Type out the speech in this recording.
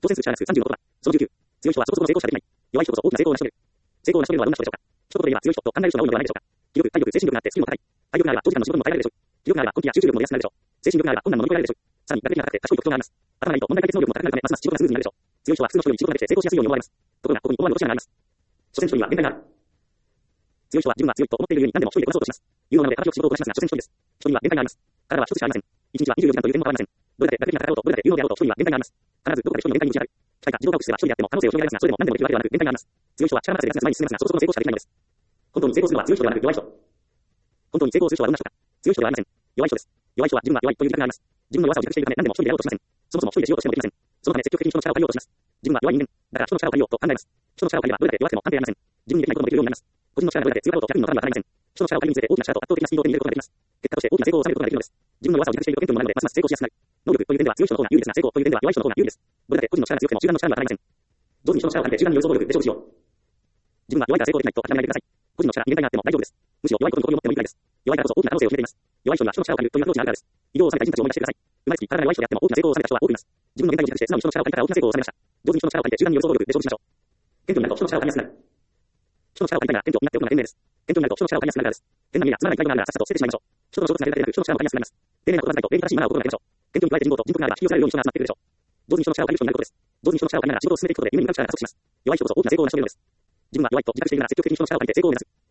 当選数者数30のことだ。その19。強い人はそこそこ成功しかできない。弱い人こそ大きな成功を成し遂げる。成功を成し遂げるのはどんな人でしょうか。一言で言えば強い人と考える人が多いのではないでしょうか。気力、体力、精神力があってスキルも高い。体力があれば長時間の仕事にも耐えられるでしょう。気力があれば根気や集中力も出やすくなるでしょう。精神力があれば困難も乗り越えられるでしょう。さらに学歴が高くて賢い特徴があります。頭がいいと問題解決能力も高くなるためますます仕事がスムーズになるでしょう。強い人は普通の人より仕事ができて成功しやすいように思われます。ところがここに思わぬ落とし穴があります。所詮人には限界がある。強い人は自分は強いと思っているように何でも一人でこなそうとします。有能なので形よく仕事をこなしますが、所詮一人です。人には限界があります。体は一つしかありません。一日は24時間という点も変わりません。どれだけ学歴が高いと、どれだけ有能であろうと、人には限界があります。必ずどこかで人に限界に打ち当たる。機械か自動化を駆使すれば一人であっても可能性を広げられますが、それでも何でもできるわけではなく限界があります。強い人は力任せでガツガツ前に進めますが、そこそこの成功しかできないのです。本当に成功するのは強い人ではなく弱い人。本当に成功する人はどんな人か。強い人ではありません。弱い人です。弱い人は自分は弱いという自覚があります。自分の弱さを自覚しているため何でも一人でやろうとしません。そもそも一人でしようとしてもできません。そのため積極的に人の力を借りようとします。自分は弱い人間。だから人の力を借りようと考えます。人の力を借りればどれだけ弱くても関係ありません。自分にできないこともできるようになります。個人の力がどれだけ強いかと100人の力にはならないません。人の力を借りるにつれて大きな力と圧倒的なスピードを手に入れることができます。結果として大きな成功を収めることができるのです。自分の弱さを自覚していると謙虚にもなるので、ますます成功しやすくなる。能力という点では強い人の方が有利ですが、成功という点では弱い人の方が有利です。どれだけ個人の力が強くても集団の力にはならないません。上手に人の力を借りて集団に寄り添う能力で勝負しよう。自分は弱いから成功できないと諦めないでください。個人の力に限界があっても大丈夫です。むしろ弱いことに誇りを持ってもいいからです。弱いからこそ大きな可能性を秘めています。弱い人には人の力を借りるというアプローチがあるからです。移動を収めた人たちを思い出してください。生まれつき体が弱い人であっても大きな成功を収めた人は多くいます。自分の限界を自覚して素直に人の力を借りたから大きな成功を収めました。上手に人の力を借りて集団に寄り添う能力で勝負しましょう。謙虚になると人の力を借りやすくなる。人の力を借りたいなら謙虚になっておくのが賢明です。謙虚になると人の力を借りやすくなるからです。変な意味やつまらない態度があるならさっさと捨ててしまいましょう。人との衝突が出るだけでなく人の力を借りやすくなります。丁寧な言葉遣いと礼儀正しいマナーを心がけましょう。謙虚に加えて人望と人格があれば引き寄せられるように人が集まってくるでしょう。上手に人の力を借りる人になることです。上手に人の力を借りながら仕事を進めていくことで夢に向かう力が加速します。弱い人こそ大きな成功を成し遂げるのです。自分は弱いと自覚しているなら積極的に人の力を借りて成功を目指す。